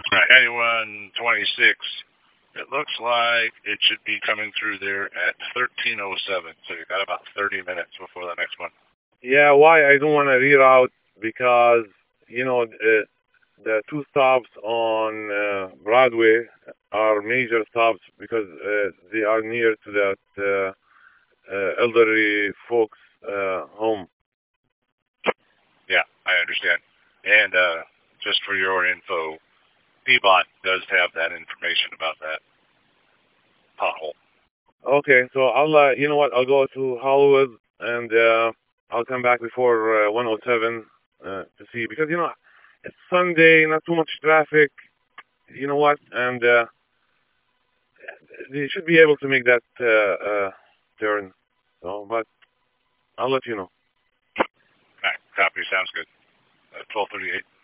Right, anyone 26. It looks like it should be coming through there at 13:07. So you got about 30 minutes before the next one. Yeah, why I don't want to reroute because the two stops on Broadway are major stops because they are near to that elderly folks home. Yeah, I understand. And just for your info, Piedmont does have that information about that pothole. Okay, so I'll you know what? I'll go to Hollywood and I'll come back before 107 to see because it's Sunday, not too much traffic. You know what? And they should be able to make that turn. So, but I'll let you know. All right, copy. Sounds good. 12:38.